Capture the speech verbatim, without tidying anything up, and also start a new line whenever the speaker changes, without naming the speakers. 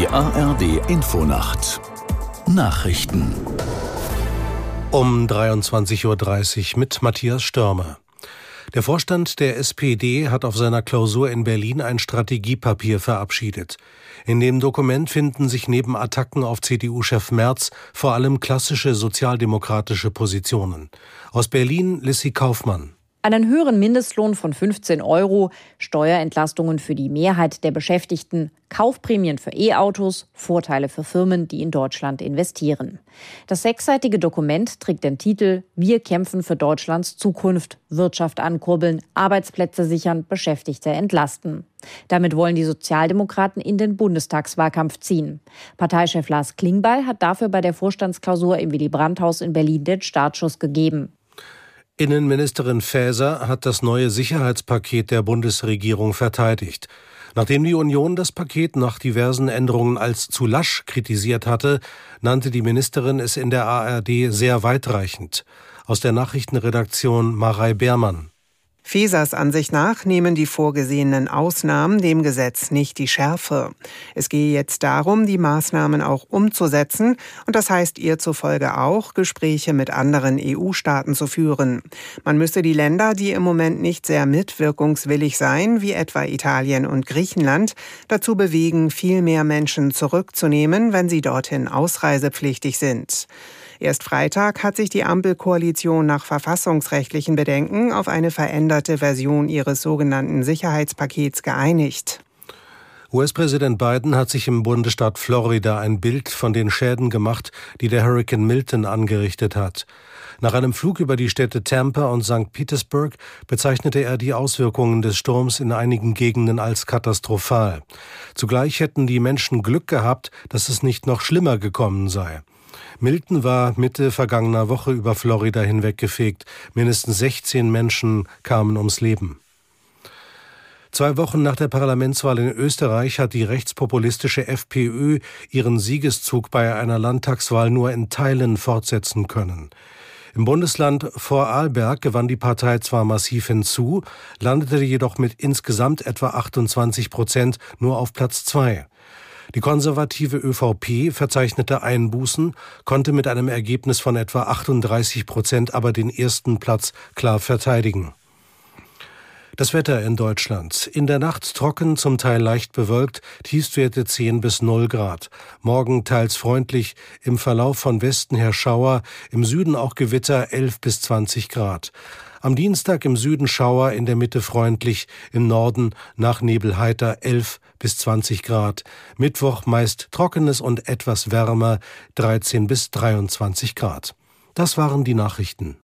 A R D-Infonacht Nachrichten
um dreiundzwanzig Uhr dreißig mit Matthias Störmer. Der Vorstand der S P D hat auf seiner Klausur in Berlin ein Strategiepapier verabschiedet. In dem Dokument finden sich neben Attacken auf C D U-Chef Merz vor allem klassische sozialdemokratische Positionen. Aus Berlin Lissy Kaufmann.
Einen höheren Mindestlohn von fünfzehn Euro, Steuerentlastungen für die Mehrheit der Beschäftigten, Kaufprämien für E-Autos, Vorteile für Firmen, die in Deutschland investieren. Das sechsseitige Dokument trägt den Titel Wir kämpfen für Deutschlands Zukunft, Wirtschaft ankurbeln, Arbeitsplätze sichern, Beschäftigte entlasten. Damit wollen die Sozialdemokraten in den Bundestagswahlkampf ziehen. Parteichef Lars Klingbeil hat dafür bei der Vorstandsklausur im Willy-Brandt-Haus in Berlin den Startschuss gegeben.
Innenministerin Faeser hat das neue Sicherheitspaket der Bundesregierung verteidigt. Nachdem die Union das Paket nach diversen Änderungen als zu lasch kritisiert hatte, nannte die Ministerin es in der A R D sehr weitreichend. Aus der Nachrichtenredaktion Marei Beermann.
Faesers Ansicht nach nehmen die vorgesehenen Ausnahmen dem Gesetz nicht die Schärfe. Es gehe jetzt darum, die Maßnahmen auch umzusetzen, und das heißt ihr zufolge auch, Gespräche mit anderen E U-Staaten zu führen. Man müsse die Länder, die im Moment nicht sehr mitwirkungswillig seien, wie etwa Italien und Griechenland, dazu bewegen, viel mehr Menschen zurückzunehmen, wenn sie dorthin ausreisepflichtig sind. Erst Freitag hat sich die Ampelkoalition nach verfassungsrechtlichen Bedenken auf eine veränderte Version ihres sogenannten Sicherheitspakets geeinigt.
U S-Präsident Biden hat sich im Bundesstaat Florida ein Bild von den Schäden gemacht, die der Hurrikan Milton angerichtet hat. Nach einem Flug über die Städte Tampa und Sankt Petersburg bezeichnete er die Auswirkungen des Sturms in einigen Gegenden als katastrophal. Zugleich hätten die Menschen Glück gehabt, dass es nicht noch schlimmer gekommen sei. Milton war Mitte vergangener Woche über Florida hinweggefegt. Mindestens sechzehn Menschen kamen ums Leben. Zwei Wochen nach der Parlamentswahl in Österreich hat die rechtspopulistische FPÖ ihren Siegeszug bei einer Landtagswahl nur in Teilen fortsetzen können. Im Bundesland Vorarlberg gewann die Partei zwar massiv hinzu, landete jedoch mit insgesamt etwa achtundzwanzig Prozent nur auf Platz zwei. Die konservative ÖVP verzeichnete Einbußen, konnte mit einem Ergebnis von etwa achtunddreißig Prozent aber den ersten Platz klar verteidigen. Das Wetter in Deutschland. In der Nacht trocken, zum Teil leicht bewölkt, Tiefstwerte zehn bis null Grad. Morgen teils freundlich, im Verlauf von Westen her Schauer, im Süden auch Gewitter elf bis zwanzig Grad. Am Dienstag im Süden Schauer, in der Mitte freundlich, im Norden nach Nebel heiter elf bis zwanzig Grad. Mittwoch meist trockenes und etwas wärmer, dreizehn bis dreiundzwanzig Grad. Das waren die Nachrichten.